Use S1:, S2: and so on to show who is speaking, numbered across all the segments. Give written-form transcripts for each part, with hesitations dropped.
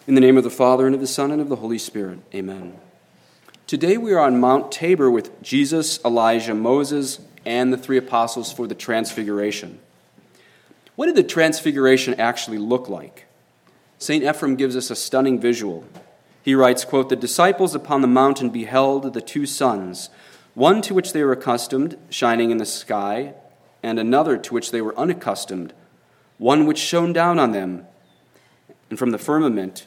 S1: In the name of the Father, and of the Son, and of the Holy Spirit. Amen. Today we are on Mount Tabor with Jesus, Elijah, Moses, and the three apostles for the Transfiguration. What did the Transfiguration actually look like? St. Ephrem gives us a stunning visual. He writes, quote, "The disciples upon the mountain beheld the two suns, one to which they were accustomed, shining in the sky, and another to which they were unaccustomed, one which shone down on them, and from the firmament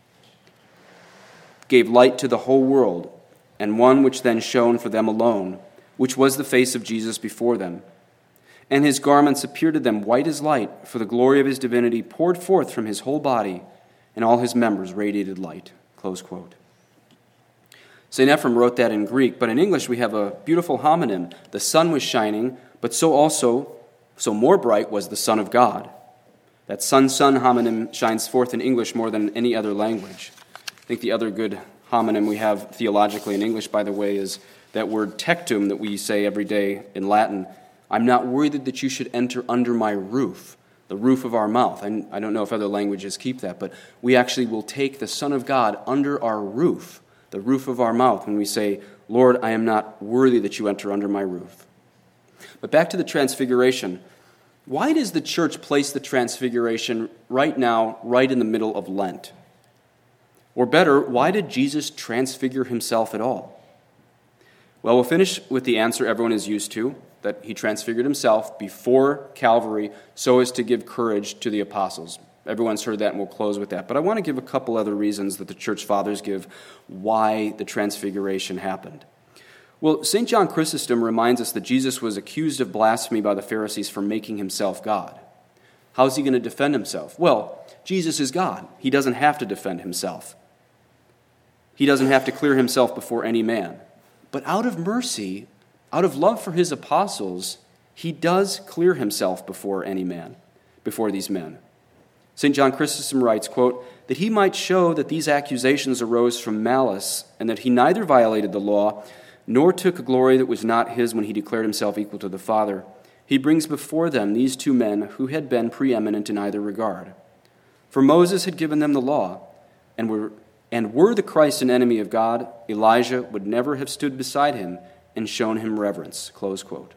S1: gave light to the whole world, and one which then shone for them alone, which was the face of Jesus before them. And his garments appeared to them white as light, for the glory of his divinity poured forth from his whole body, and all his members radiated light." Close quote. St. Ephrem wrote that in Greek, but in English we have a beautiful homonym. The sun was shining, but so more bright was the Son of God. That sun-sun homonym shines forth in English more than any other language. I think the other good homonym we have theologically in English, by the way, is that word tectum that we say every day in Latin. I'm not worthy that you should enter under my roof, the roof of our mouth. I don't know if other languages keep that, but we actually will take the Son of God under our roof, the roof of our mouth, when we say, "Lord, I am not worthy that you enter under my roof." But back to the Transfiguration. Why does the church place the Transfiguration right now, right in the middle of Lent? Or better, why did Jesus transfigure himself at all? Well, we'll finish with the answer everyone is used to, that he transfigured himself before Calvary so as to give courage to the apostles. Everyone's heard that, and we'll close with that. But I want to give a couple other reasons that the church fathers give why the transfiguration happened. Well, St. John Chrysostom reminds us that Jesus was accused of blasphemy by the Pharisees for making himself God. How's he going to defend himself? Well, Jesus is God. He doesn't have to defend himself. He doesn't have to clear himself before any man. But out of mercy, out of love for his apostles, he does clear himself before any man, before these men. St. John Chrysostom writes, quote, "that he might show that these accusations arose from malice, and that he neither violated the law, nor took a glory that was not his when he declared himself equal to the Father. He brings before them these two men who had been preeminent in either regard. For Moses had given them the law, and were the Christ an enemy of God, Elijah would never have stood beside him and shown him reverence." Close quote.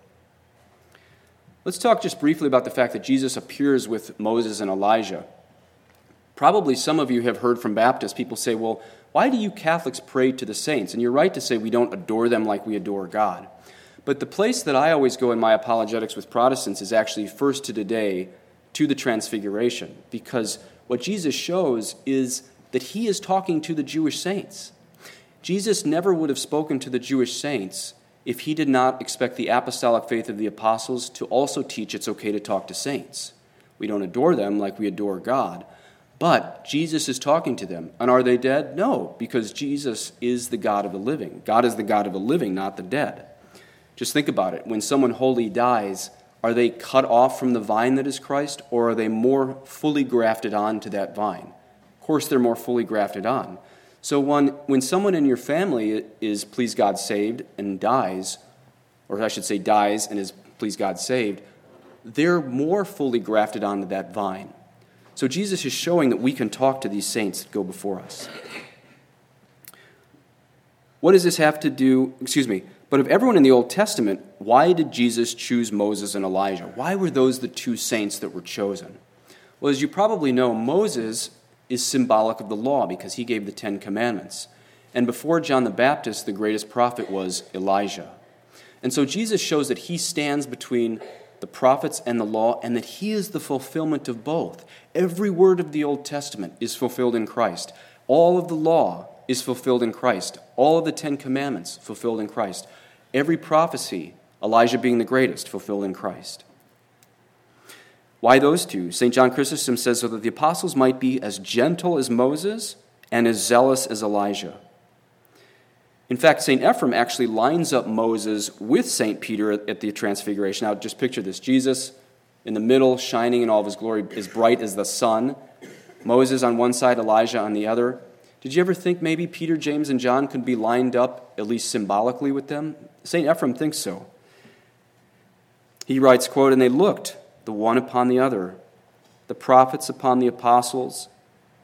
S1: Let's talk just briefly about the fact that Jesus appears with Moses and Elijah. Probably some of you have heard from Baptists, people say, well, why do you Catholics pray to the saints? And you're right to say we don't adore them like we adore God. But the place that I always go in my apologetics with Protestants is actually first to today, to the Transfiguration, because what Jesus shows is that he is talking to the Jewish saints. Jesus never would have spoken to the Jewish saints if he did not expect the apostolic faith of the apostles to also teach it's okay to talk to saints. We don't adore them like we adore God, but Jesus is talking to them. And are they dead? No, because Jesus is the God of the living. God is the God of the living, not the dead. Just think about it. When someone holy dies, are they cut off from the vine that is Christ, or are they more fully grafted on to that vine? Of course, they're more fully grafted on. So when someone in your family is, please God, saved and dies, or I should say dies and is, please God, saved, they're more fully grafted onto that vine. So Jesus is showing that we can talk to these saints that go before us. What does this have to do, but of everyone in the Old Testament, why did Jesus choose Moses and Elijah? Why were those the two saints that were chosen? Well, as you probably know, Moses is symbolic of the law because he gave the 10 Commandments. And before John the Baptist, the greatest prophet was Elijah. And so Jesus shows that he stands between the prophets and the law, and that he is the fulfillment of both. Every word of the Old Testament is fulfilled in Christ. All of the law is fulfilled in Christ. All of the 10 Commandments fulfilled in Christ. Every prophecy, Elijah being the greatest, fulfilled in Christ. Why those two? St. John Chrysostom says so that the apostles might be as gentle as Moses and as zealous as Elijah. In fact, St. Ephrem actually lines up Moses with St. Peter at the Transfiguration. Now, just picture this. Jesus in the middle, shining in all of his glory, as bright as the sun. Moses on one side, Elijah on the other. Did you ever think maybe Peter, James, and John could be lined up, at least symbolically, with them? St. Ephrem thinks so. He writes, quote, "And they looked, the one upon the other, the prophets upon the apostles,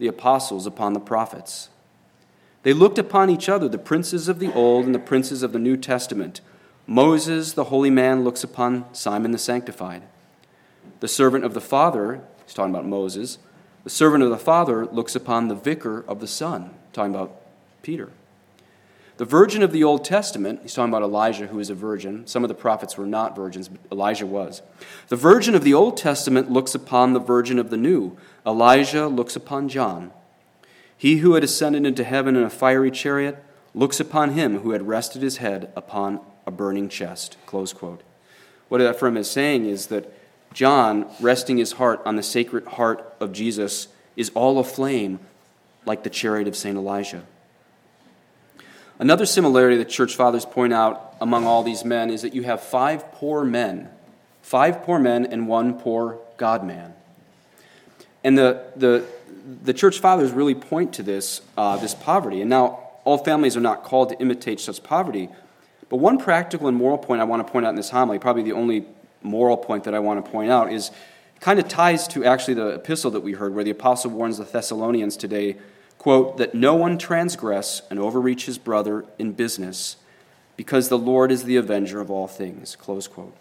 S1: the apostles upon the prophets. They looked upon each other, the princes of the Old and the princes of the New Testament. Moses, the holy man, looks upon Simon the sanctified. The servant of the Father, he's talking about Moses, the servant of the Father looks upon the vicar of the Son, talking about Peter. The virgin of the Old Testament, he's talking about Elijah, who is a virgin. Some of the prophets were not virgins, but Elijah was. The virgin of the Old Testament looks upon the virgin of the New. Elijah looks upon John. He who had ascended into heaven in a fiery chariot looks upon him who had rested his head upon a burning chest. Close quote. What Ephraim is saying is that John, resting his heart on the sacred heart of Jesus, is all aflame like the chariot of St. Elijah. Another similarity that church fathers point out among all these men is that you have 5 poor men and 1 poor God-man. And the church fathers really point to this poverty. And now, all families are not called to imitate such poverty, but one practical and moral point I want to point out in this homily, probably the only moral point that I want to point out, is kind of ties to actually the epistle that we heard, where the apostle warns the Thessalonians today, quote, that no one transgress and overreach his brother in business, because the Lord is the avenger of all things, close quote.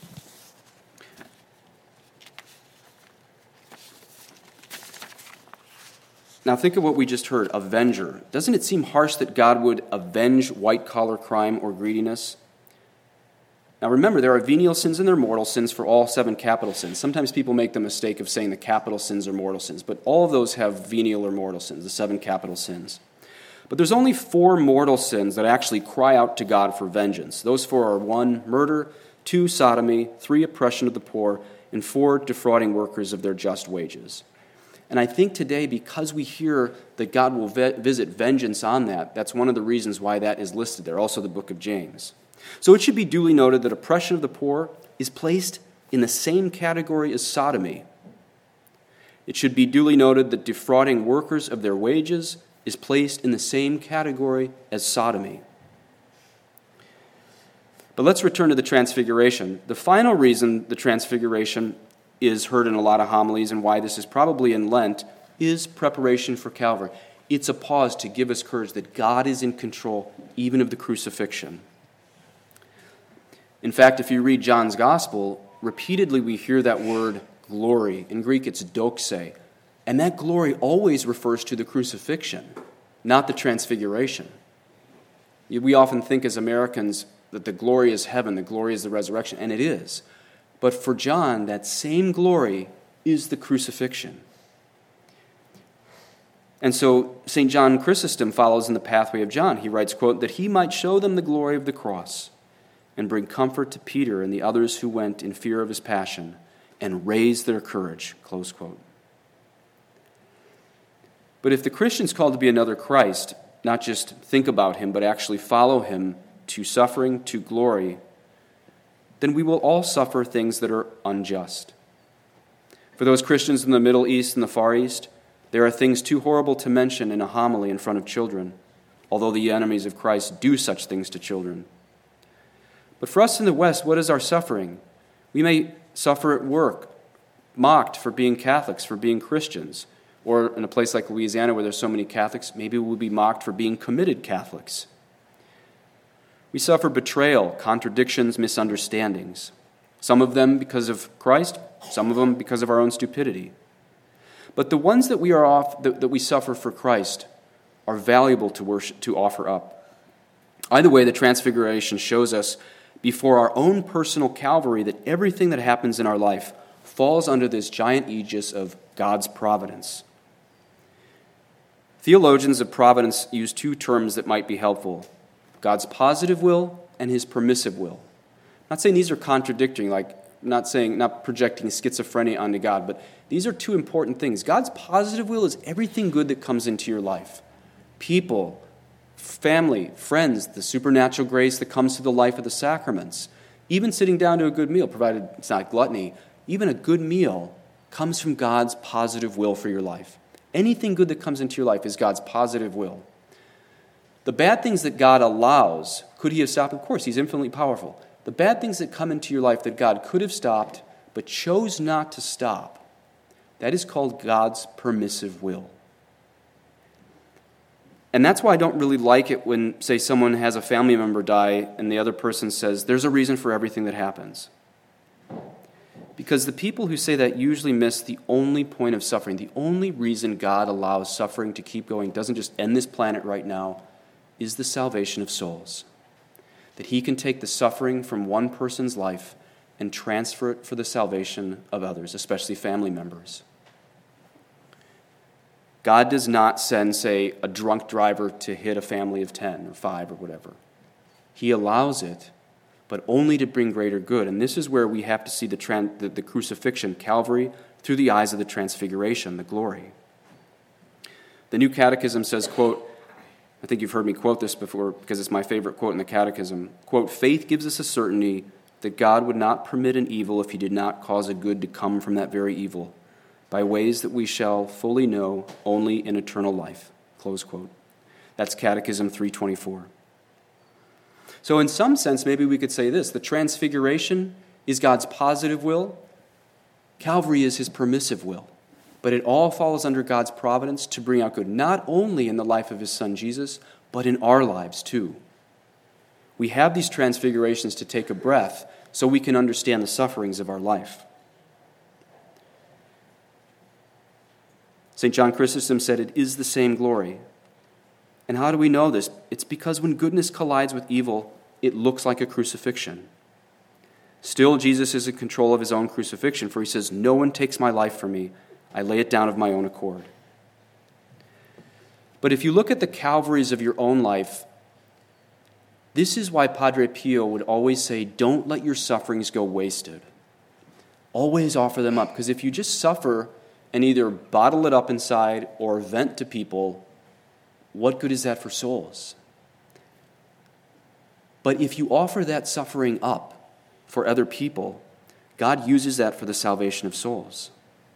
S1: Now think of what we just heard, avenger. Doesn't it seem harsh that God would avenge white-collar crime or greediness? Now remember, there are venial sins and there are mortal sins for all 7 capital sins. Sometimes people make the mistake of saying the capital sins are mortal sins, but all of those have venial or mortal sins, the 7 capital sins. But there's only 4 mortal sins that actually cry out to God for vengeance. Those 4 are 1, murder, 2, sodomy, 3, oppression of the poor, and 4, defrauding workers of their just wages. And I think today, because we hear that God will visit vengeance on that, that's one of the reasons why that is listed there, also the book of James. So it should be duly noted that oppression of the poor is placed in the same category as sodomy. It should be duly noted that defrauding workers of their wages is placed in the same category as sodomy. But let's return to the Transfiguration. The final reason the Transfiguration is heard in a lot of homilies and why this is probably in Lent is preparation for Calvary. It's a pause to give us courage that God is in control even of the crucifixion. In fact, if you read John's Gospel, repeatedly we hear that word glory. In Greek, it's doxe. And that glory always refers to the crucifixion, not the Transfiguration. We often think as Americans that the glory is heaven, the glory is the resurrection, and it is. But for John, that same glory is the crucifixion. And so St. John Chrysostom follows in the pathway of John. He writes, quote, that he might show them the glory of the cross and bring comfort to Peter and the others who went in fear of his passion and raise their courage, close quote. But if the Christian's called to be another Christ, not just think about him, but actually follow him to suffering, to glory, then we will all suffer things that are unjust. For those Christians in the Middle East and the Far East, there are things too horrible to mention in a homily in front of children, although the enemies of Christ do such things to children. But for us in the West, what is our suffering? We may suffer at work, mocked for being Catholics, for being Christians. Or in a place like Louisiana where there's so many Catholics, maybe we'll be mocked for being committed Catholics. We suffer betrayal, contradictions, misunderstandings. Some of them because of Christ, some of them because of our own stupidity. But the ones that we suffer for Christ are valuable to offer up. Either way, the Transfiguration shows us before our own personal Calvary that everything that happens in our life falls under this giant aegis of God's providence. Theologians of providence use 2 terms that might be helpful: God's positive will and his permissive will. I'm not saying these are contradicting, not projecting schizophrenia onto God, but these are 2 important things. God's positive will is everything good that comes into your life. People, family, friends, the supernatural grace that comes through the life of the sacraments. Even sitting down to a good meal, provided it's not gluttony, even a good meal comes from God's positive will for your life. Anything good that comes into your life is God's positive will. The bad things that God allows, could he have stopped? Of course, he's infinitely powerful. The bad things that come into your life that God could have stopped but chose not to stop, that is called God's permissive will. And that's why I don't really like it when, say, someone has a family member die and the other person says, there's a reason for everything that happens. Because the people who say that usually miss the only point of suffering. The only reason God allows suffering to keep going, doesn't just end this planet right now, is the salvation of souls. That he can take the suffering from one person's life and transfer it for the salvation of others, especially family members. God does not send, say, a drunk driver to hit a family of 10 or 5 or whatever. He allows it, but only to bring greater good. And this is where we have to see the crucifixion, Calvary, through the eyes of the transfiguration, the glory. The New Catechism says, quote, I think you've heard me quote this before because it's my favorite quote in the Catechism, quote, "Faith gives us a certainty that God would not permit an evil if he did not cause a good to come from that very evil, by ways that we shall fully know only in eternal life." Close quote. That's Catechism 324. So in some sense, maybe we could say this: the transfiguration is God's positive will, Calvary is his permissive will, but it all falls under God's providence to bring out good, not only in the life of his son Jesus, but in our lives too. We have these transfigurations to take a breath so we can understand the sufferings of our life. St. John Chrysostom said, "It is the same glory." And how do we know this? It's because when goodness collides with evil, it looks like a crucifixion. Still, Jesus is in control of his own crucifixion, for he says, "No one takes my life from me. I lay it down of my own accord." But if you look at the Calvaries of your own life, this is why Padre Pio would always say, don't let your sufferings go wasted. Always offer them up, because if you just suffer and either bottle it up inside or vent to people, what good is that for souls? But if you offer that suffering up for other people, God uses that for the salvation of souls.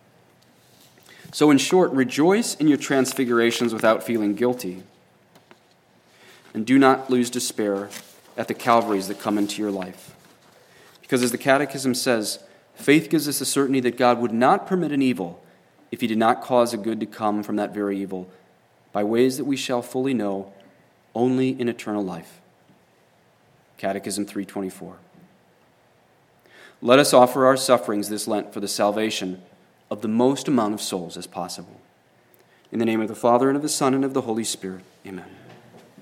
S1: So in short, rejoice in your transfigurations without feeling guilty. And do not lose despair at the Calvaries that come into your life. Because as the Catechism says, faith gives us the certainty that God would not permit an evil if he did not cause a good to come from that very evil, by ways that we shall fully know only in eternal life. Catechism 324. Let us offer our sufferings this Lent for the salvation of the most amount of souls as possible. In the name of the Father, and of the Son, and of the Holy Spirit. Amen.